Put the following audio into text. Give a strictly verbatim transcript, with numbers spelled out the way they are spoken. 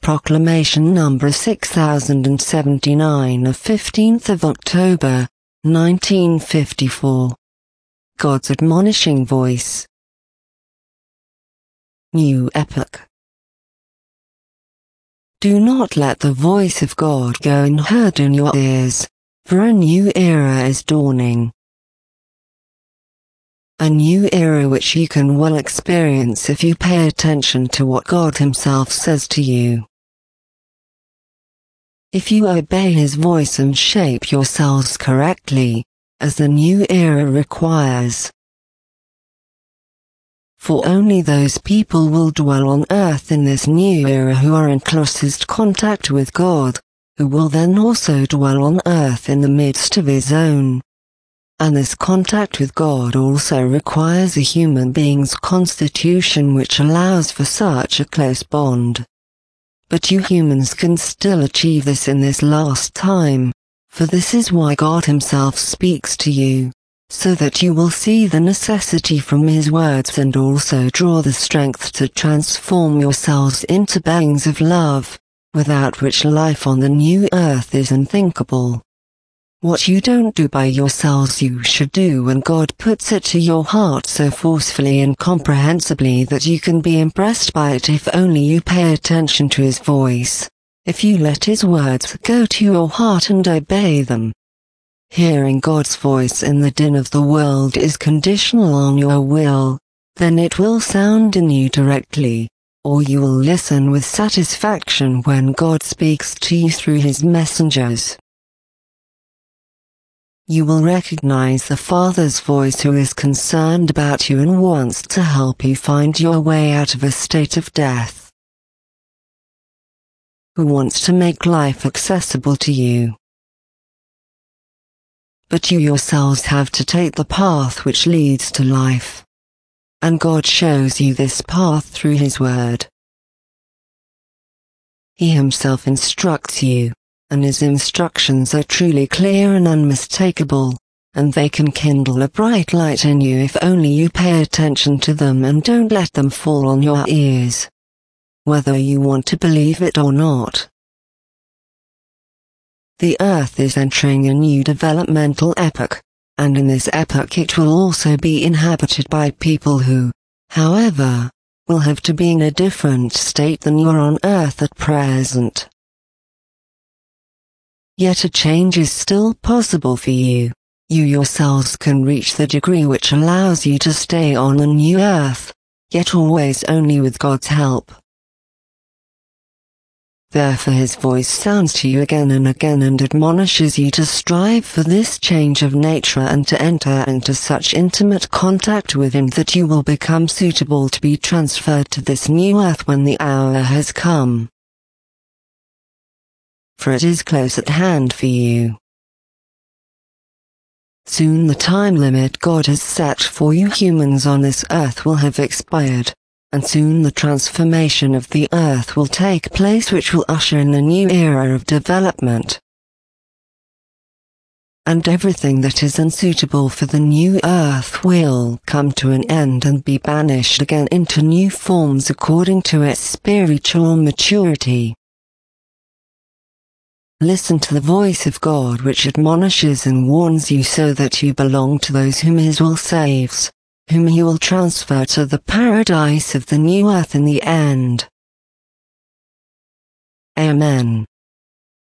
Proclamation number six thousand seventy-nine of fifteenth of October, nineteen fifty-four. God's admonishing voice. New epoch. Do not let the voice of God go unheard in your ears, for a new era is dawning. A new era which you can well experience if you pay attention to what God Himself says to you. If you obey His voice and shape yourselves correctly, as the new era requires. For only those people will dwell on earth in this new era who are in closest contact with God, who will then also dwell on earth in the midst of His own. And this contact with God also requires a human being's constitution which allows for such a close bond. But you humans can still achieve this in this last time, for this is why God Himself speaks to you, so that you will see the necessity from His words and also draw the strength to transform yourselves into beings of love, without which life on the new earth is unthinkable. What you don't do by yourselves you should do when God puts it to your heart so forcefully and comprehensively that you can be impressed by it if only you pay attention to His voice, if you let His words go to your heart and obey them. Hearing God's voice in the din of the world is conditional on your will, then it will sound in you directly, or you will listen with satisfaction when God speaks to you through His messengers. You will recognize the Father's voice who is concerned about you and wants to help you find your way out of a state of death. Who wants to make life accessible to you. But you yourselves have to take the path which leads to life. And God shows you this path through His word. He Himself instructs you. And His instructions are truly clear and unmistakable, and they can kindle a bright light in you if only you pay attention to them and don't let them fall on your ears, whether you want to believe it or not. The earth is entering a new developmental epoch, and in this epoch it will also be inhabited by people who, however, will have to be in a different state than you are on earth at present. Yet a change is still possible for you. You yourselves can reach the degree which allows you to stay on the new earth, yet always only with God's help. Therefore His voice sounds to you again and again and admonishes you to strive for this change of nature and to enter into such intimate contact with Him that you will become suitable to be transferred to this new earth when the hour has come. For it is close at hand for you. Soon the time limit God has set for you humans on this earth will have expired, and soon the transformation of the earth will take place which will usher in a new era of development. And everything that is unsuitable for the new earth will come to an end and be banished again into new forms according to its spiritual maturity. Listen to the voice of God which admonishes and warns you so that you belong to those whom His will saves, whom He will transfer to the paradise of the new earth in the end. Amen.